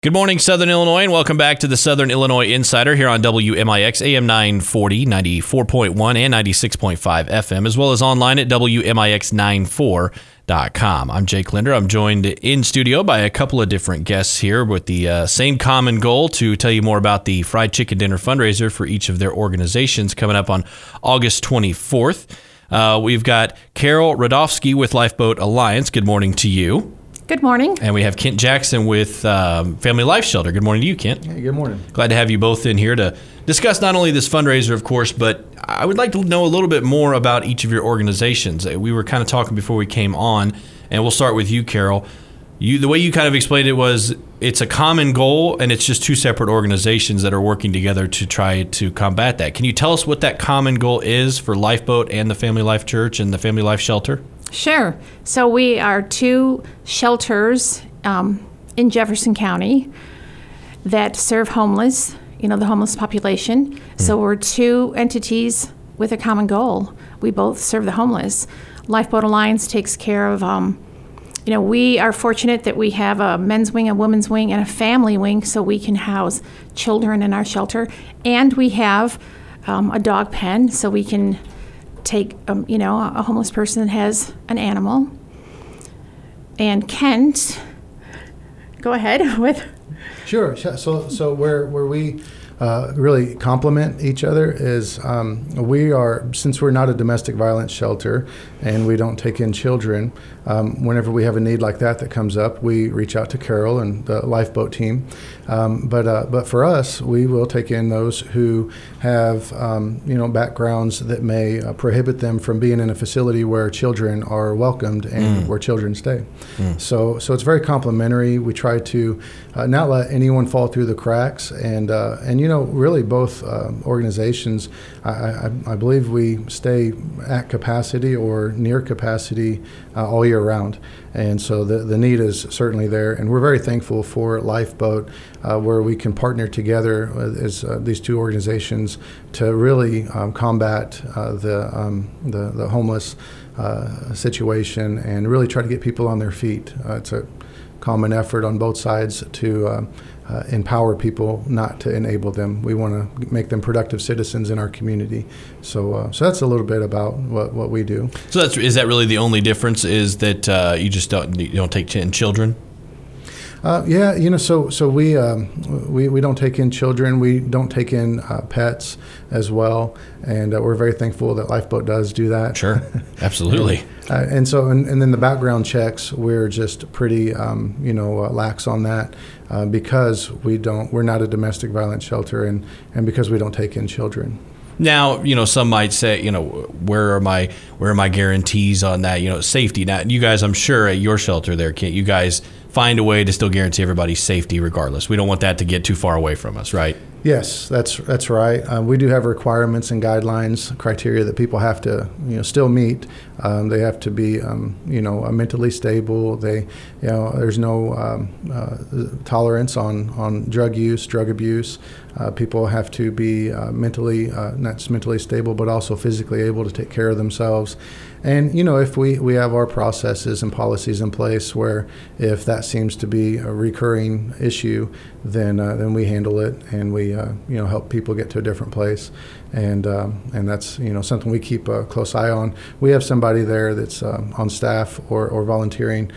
Good morning, Southern Illinois, and welcome back to the Southern Illinois Insider here on WMIX, AM 940, 94.1, and 96.5 FM, as well as online at WMIX94.com. I'm Jake Linder. I'm joined in studio by a couple of different guests here with the same common goal to tell you more about the Fried Chicken Dinner fundraiser for each of their organizations coming up on August 24th. We've got Carol Radofsky with Lifeboat Alliance. Good morning to you. Good morning. And we have Kent Jackson with Family Life Shelter. Good morning to you, Kent. Hey, good morning. Glad to have you both in here to discuss not only this fundraiser, of course, but I would like to know a little bit more about each of your organizations. We were kind of talking before we came on, and we'll start with you, Carol. The way you kind of explained it was it's a common goal, and it's just two separate organizations that are working together to try to combat that. Can you tell us what that common goal is for Lifeboat and the Family Life Church and the Family Life Shelter? Sure. So we are two shelters in Jefferson County that serve homeless, the homeless population. So we're two entities with a common goal. We both serve the homeless. Lifeboat Alliance takes care of, we are fortunate that we have a men's wing, a women's wing, and a family wing so we can house children in our shelter. And we have a dog pen so we can take, a homeless person that has an animal. And Kent, go ahead with. Sure. So where we really complement each other is since we're not a domestic violence shelter and we don't take in children, whenever we have a need like that comes up, we reach out to Carol and the Lifeboat team. But for us, we will take in those who have backgrounds that may prohibit them from being in a facility where children are welcomed and where children stay. So it's very complementary. We try to not let anyone fall through the cracks, and really both organizations, I believe we stay at capacity or near capacity all year round. And so the need is certainly there. And we're very thankful for Lifeboat, where we can partner together as these two organizations to really combat the homeless situation and really try to get people on their feet. It's a common effort on both sides to empower people, not to enable them. We want to make them productive citizens in our community. So that's a little bit about what we do. So is that really the only difference? Is that you just don't take in children? So we don't take in children. We don't take in pets as well, and we're very thankful that Lifeboat does do that. Sure, absolutely. And then the background checks, we're just pretty lax on that because we're not a domestic violence shelter, and because we don't take in children. Now, some might say, where are my guarantees on that? Safety. Now, you guys, I'm sure at your shelter there, Kent, you guys find a way to still guarantee everybody's safety regardless. We don't want that to get too far away from us, right? Yes, that's right. We do have requirements and guidelines, criteria that people have to, still meet. They have to be, mentally stable. There's no tolerance on drug use, drug abuse. People have to be not just mentally stable, but also physically able to take care of themselves. And, if we have our processes and policies in place where if that seems to be a recurring issue, then we handle it and we, help people get to a different place. And that's, something we keep a close eye on. We have somebody there that's on staff or volunteering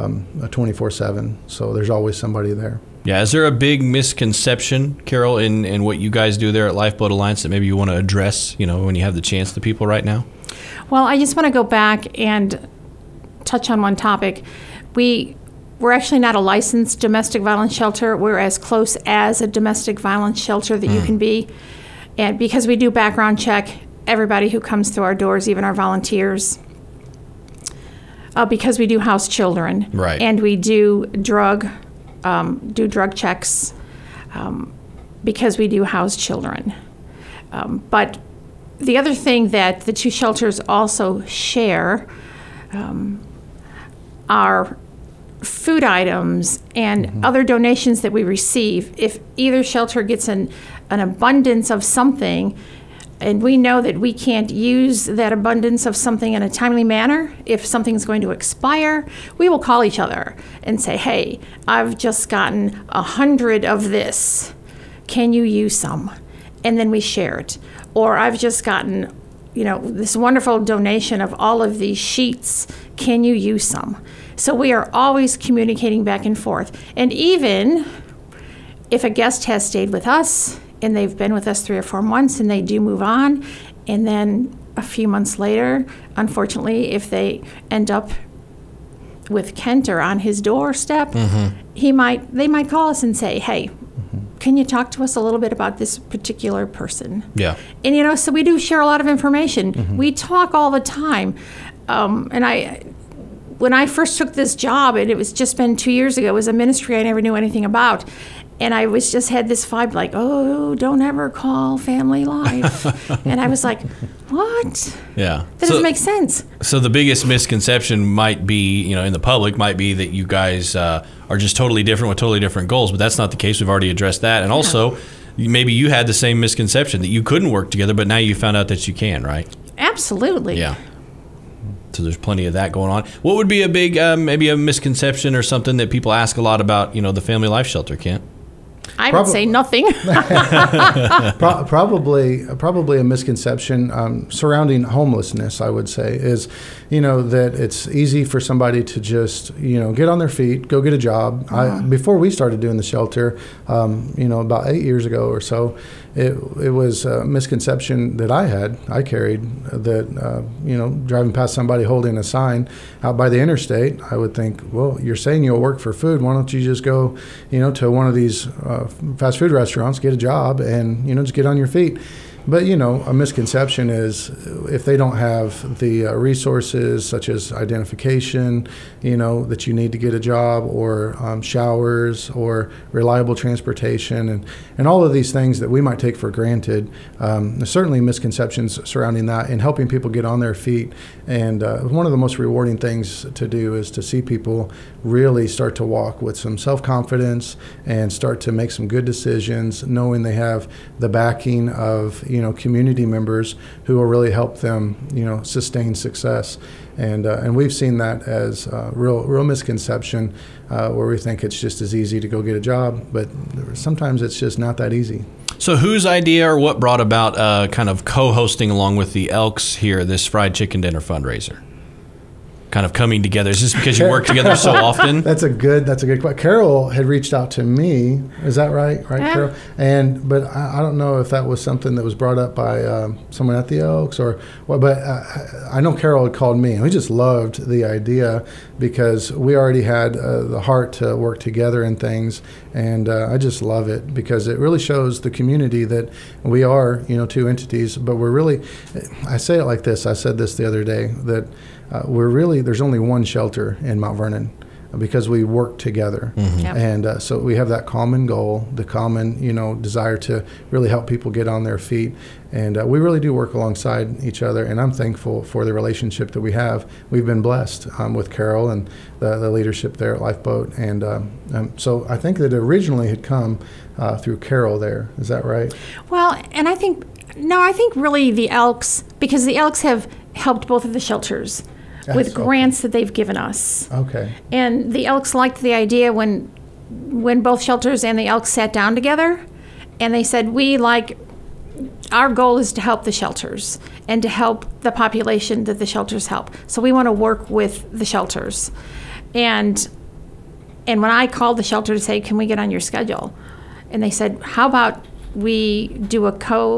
24/7. So there's always somebody there. Yeah. Is there a big misconception, Carol, in what you guys do there at Lifeboat Alliance that maybe you want to address, when you have the chance to people right now? Well, I just want to go back and touch on one topic. We're actually not a licensed domestic violence shelter. We're as close as a domestic violence shelter that you can be. And because we do background check everybody who comes through our doors, even our volunteers, because we do house children. Right. And we do drug checks because we do house children. But the other thing that the two shelters also share are food items and other donations that we receive. If either shelter gets an abundance of something, and we know that we can't use that abundance of something in a timely manner. If something's going to expire, we will call each other and say, hey, I've just gotten 100 of this. Can you use some? And then we share it. Or I've just gotten, this wonderful donation of all of these sheets. Can you use some? So we are always communicating back and forth. And even if a guest has stayed with us and they've been with us 3 or 4 months and they do move on, and then a few months later, unfortunately, if they end up with Kent or on his doorstep, they might call us and say, hey, can you talk to us a little bit about this particular person? Yeah. And, so we do share a lot of information. We talk all the time. When I first took this job, and it was just been 2 years ago, it was a ministry I never knew anything about. And I had this vibe like, oh, don't ever call Family Life. And I was like, what? Yeah. That doesn't make sense. So the biggest misconception might be, in the public, might be that you guys are just totally different with totally different goals. But that's not the case. We've already addressed that. And also, maybe you had the same misconception that you couldn't work together, but now you found out that you can, right? Absolutely. Yeah. So there's plenty of that going on. What would be a big, maybe a misconception or something that people ask a lot about, the Family Life Shelter, Kent? I would say nothing. Probably a misconception surrounding homelessness, I would say, is, that it's easy for somebody to just, get on their feet, go get a job. Before we started doing the shelter, about 8 years ago or so, it was a misconception that I carried that, driving past somebody holding a sign out by the interstate, I would think, well, you're saying you'll work for food. Why don't you just go, to one of these fast food restaurants, get a job, and, just get on your feet. But, a misconception is if they don't have the resources such as identification, that you need to get a job, or showers, or reliable transportation, and all of these things that we might take for granted. There's certainly misconceptions surrounding that and helping people get on their feet. And one of the most rewarding things to do is to see people really start to walk with some self-confidence and start to make some good decisions, knowing they have the backing of community members who will really help them, sustain success. And we've seen that as a real misconception where we think it's just as easy to go get a job, but sometimes it's just not that easy. So whose idea or what brought about kind of co-hosting along with the Elks here, this fried chicken dinner fundraiser? Kind of coming together? Is this because you work together so often? That's a good question. Carol had reached out to me. Is that right? Yeah. Carol? But I don't know if that was something that was brought up by someone at the Elks or what. But I know Carol had called me, and we just loved the idea because we already had the heart to work together and things. And I just love it because it really shows the community that we are, two entities, but we're really. I say it like this. I said this the other day that. There's only one shelter in Mount Vernon because we work together. Mm-hmm. Yep. And so we have that common goal, the common, desire to really help people get on their feet. And we really do work alongside each other. And I'm thankful for the relationship that we have. We've been blessed with Carol and the leadership there at Lifeboat. And so I think that it originally had come through Carol there. Is that right? Well, and I think really the Elks, because the Elks have helped both of the shelters with grants that they've given us. Okay. And the Elks liked the idea when both shelters and the Elks sat down together, and they said, our goal is to help the shelters and to help the population that the shelters help. So we want to work with the shelters. And when I called the shelter to say, can we get on your schedule? And they said, how about we do a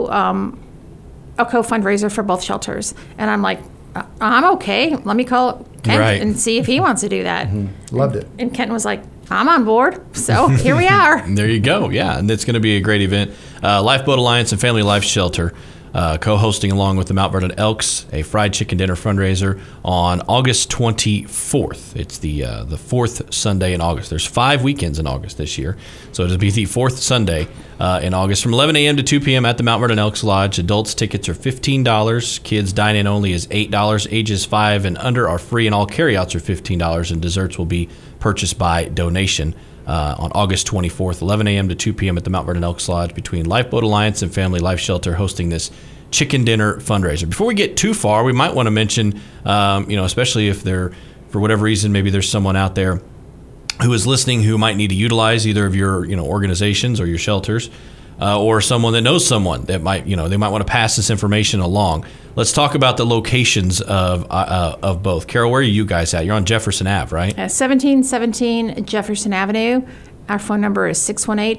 co-fundraiser for both shelters? And I'm like, I'm okay. Let me call Kent and see if he wants to do that. Mm-hmm. Loved it. And Kent was like, I'm on board. So here we are. There you go. Yeah, and it's going to be a great event. Lifeboat Alliance and Family Life Shelter co-hosting along with the Mount Vernon Elks a fried chicken dinner fundraiser on August 24th. It's the fourth Sunday in August. There's 5 weekends in August this year, so it'll be the fourth Sunday in August from 11 a.m. to 2 p.m. at the Mount Vernon Elks Lodge. Adults tickets are $15. Kids dine-in only is $8. Ages 5 and under are free, and all carryouts are $15, and desserts will be purchased by donation. On August 24th, 11 a.m. to 2 p.m. at the Mount Vernon Elks Lodge between Lifeboat Alliance and Family Life Shelter hosting this Chicken Dinner fundraiser. Before we get too far, we might want to mention, especially if there, for whatever reason, maybe there's someone out there who is listening who might need to utilize either of your organizations or your shelters, or someone that knows someone that might they might want to pass this information along. Let's talk about the locations of both. Carol, where are you guys at? You're on Jefferson Ave, right? 1717 Jefferson Avenue. Our phone number is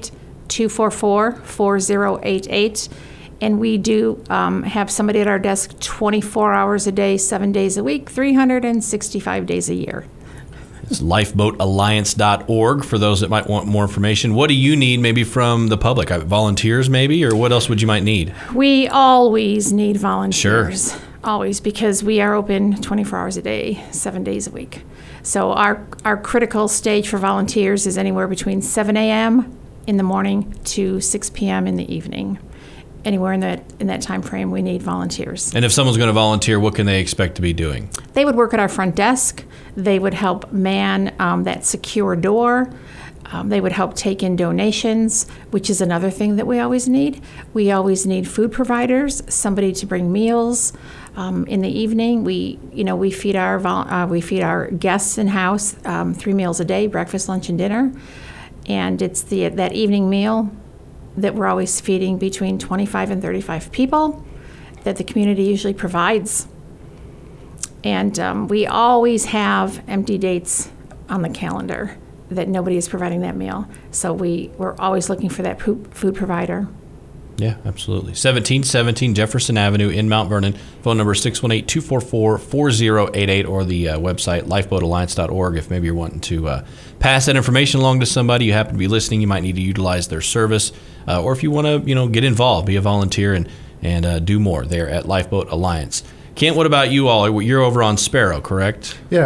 618-244-4088. And we do have somebody at our desk 24 hours a day, 7 days a week, 365 days a year. It's lifeboatalliance.org for those that might want more information. What do you need maybe from the public? Volunteers maybe, or what else would you might need? We always need volunteers. Sure. Always, because we are open 24 hours a day, 7 days a week. So our critical stage for volunteers is anywhere between 7 a.m. in the morning to 6 p.m. in the evening. Anywhere in that time frame, we need volunteers. And if someone's going to volunteer, what can they expect to be doing? They would work at our front desk. They would help man that secure door. They would help take in donations, which is another thing that we always need. We always need food providers, somebody to bring meals. In the evening, we feed our guests in house 3 meals a day: breakfast, lunch, and dinner. And it's that evening meal that we're always feeding between 25 and 35 people that the community usually provides. And we always have empty dates on the calendar that nobody is providing that meal. So we're always looking for that food provider. Yeah, absolutely. 1717 Jefferson Avenue in Mount Vernon. Phone number 618-244-4088 or the website lifeboatalliance.org if maybe you're wanting to pass that information along to somebody you happen to be listening. You might need to utilize their service, or if you want to get involved, be a volunteer and do more there at Lifeboat Alliance. Kent, what about you all? You're over on Sparrow, correct? Yeah,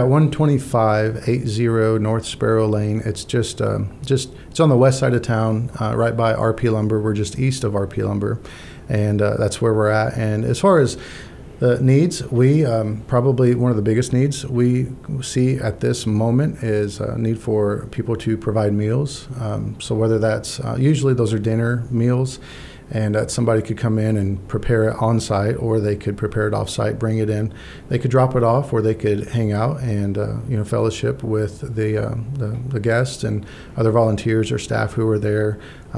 12580 North Sparrow Lane. It's just it's on the west side of town, right by RP Lumber. We're just east of RP Lumber, and that's where we're at. And as far as the needs, we probably one of the biggest needs we see at this moment is a need for people to provide meals. So whether that's usually those are dinner meals, and somebody could come in and prepare it on site, or they could prepare it off site, bring it in. They could drop it off, or they could hang out and fellowship with the guests and other volunteers or staff who are there.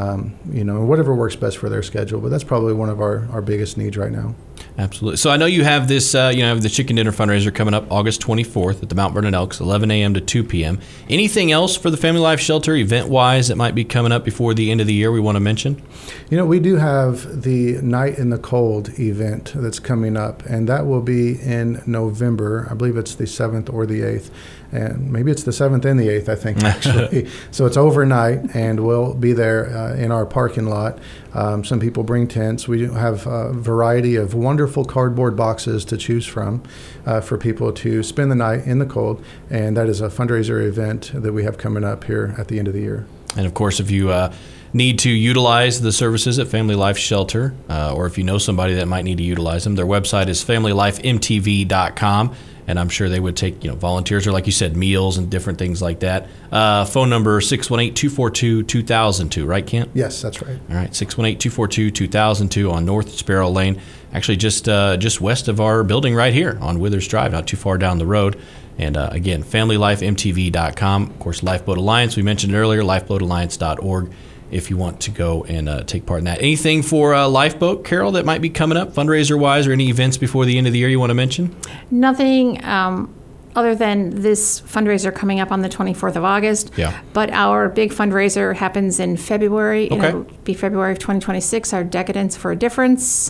Whatever works best for their schedule. But that's probably one of our biggest needs right now. Absolutely. So I know you have this, the Chicken Dinner fundraiser coming up August 24th at the Mount Vernon Elks, 11 a.m. to 2 p.m. Anything else for the Family Life Shelter event-wise that might be coming up before the end of the year we want to mention? We do have the Night in the Cold event that's coming up, and that will be in November. I believe it's the 7th or the 8th. And maybe it's the 7th and the 8th, I think, actually. So it's overnight, and we'll be there in our parking lot. Some people bring tents. We have a variety of wonderful cardboard boxes to choose from for people to spend the night in the cold. And that is a fundraiser event that we have coming up here at the end of the year. And, of course, if you need to utilize the services at Family Life Shelter, or if you know somebody that might need to utilize them, their website is familylifemtv.com. And I'm sure they would take, volunteers or, like you said, meals and different things like that. Phone number 618-242-2002, right, Kent? Yes, that's right. All right, 618-242-2002 on North Sparrow Lane, actually just west of our building right here on Withers Drive, not too far down the road. And again, familylifemtv.com. Of course, Lifeboat Alliance, we mentioned earlier, lifeboatalliance.org. If you want to go and take part in that. Anything for Lifeboat, Carol, that might be coming up fundraiser-wise, or any events before the end of the year you want to mention? Nothing other than this fundraiser coming up on the 24th of August. Yeah. But our big fundraiser happens in February. Okay. It'll be February of 2026, our Decadence for a Difference.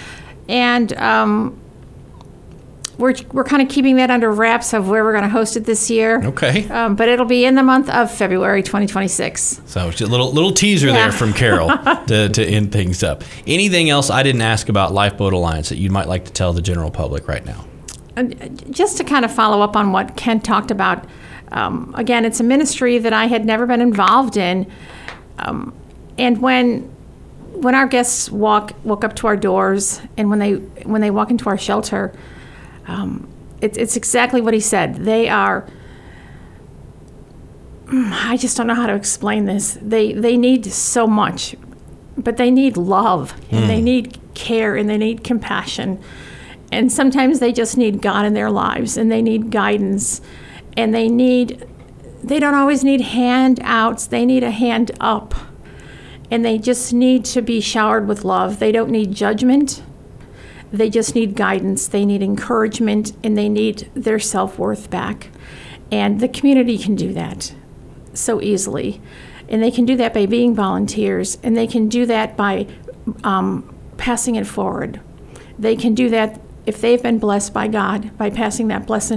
And we're kind of keeping that under wraps of where we're going to host it this year. Okay. But it'll be in the month of February 2026. So just a little teaser there from Carol to end things up. Anything else I didn't ask about Lifeboat Alliance that you might like to tell the general public right now? Just to kind of follow up on what Kent talked about, again, it's a ministry that I had never been involved in. And when our guests walk up to our doors, and when they walk into our shelter, it's exactly what he said. They are, I just don't know how to explain this. They need so much. but they need love, and they need care, and they need compassion. And sometimes they just need God in their lives, and they need guidance, and they don't always need handouts. They need a hand up, and they just need to be showered with love. They don't need judgment. They just need guidance. They need encouragement, and they need their self-worth back. And the community can do that so easily. And they can do that by being volunteers, and they can do that by passing it forward. They can do that if they've been blessed by God, by passing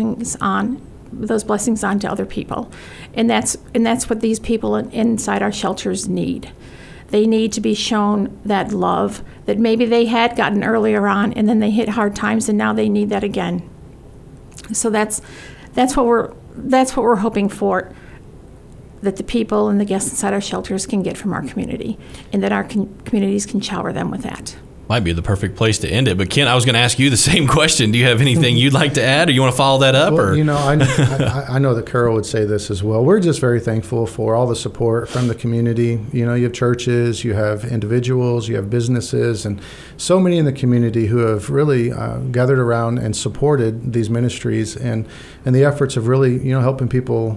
those blessings on to other people. And that's what these people inside our shelters need. They need to be shown that love that maybe they had gotten earlier on, and then they hit hard times, and now they need that again. So that's what we're hoping for, that the people and the guests inside our shelters can get from our community, and that our communities can shower them with that. Might be the perfect place to end it. But Kent, I was going to ask you the same question. Do you have anything you'd like to add, or you want to follow that up? Well, or? I know that Carol would say this as well. We're just very thankful for all the support from the community. You have churches, you have individuals, you have businesses, and so many in the community who have really gathered around and supported these ministries and the efforts of really, helping people,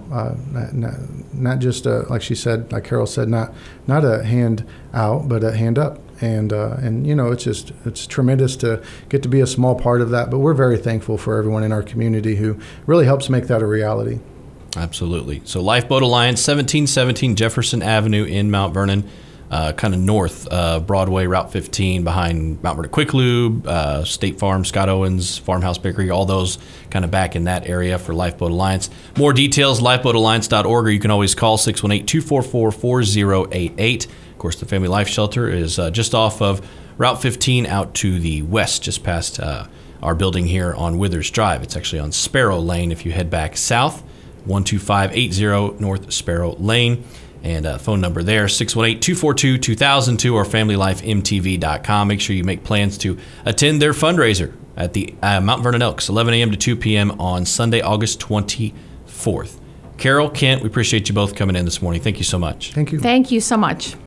not just, like she said, like Carol said, not a hand out, but a hand up. And it's tremendous to get to be a small part of that. But we're very thankful for everyone in our community who really helps make that a reality. Absolutely. So Lifeboat Alliance, 1717 Jefferson Avenue in Mount Vernon, kind of north Broadway, Route 15, behind Mount Vernon Quick Lube, State Farm, Scott Owens, Farmhouse Bakery, all those kind of back in that area for Lifeboat Alliance. More details, lifeboatalliance.org, or you can always call 618-244-4088. Of course, the Family Life Shelter is just off of Route 15 out to the west, just past our building here on Withers Drive. It's actually on Sparrow Lane if you head back south, 12580 North Sparrow Lane. And phone number there, 618-242-2002, or FamilyLifeMTV.com. Make sure you make plans to attend their fundraiser at the Mount Vernon Elks, 11 a.m. to 2 p.m. on Sunday, August 24th. Carol, Kent, we appreciate you both coming in this morning. Thank you so much. Thank you. Thank you so much.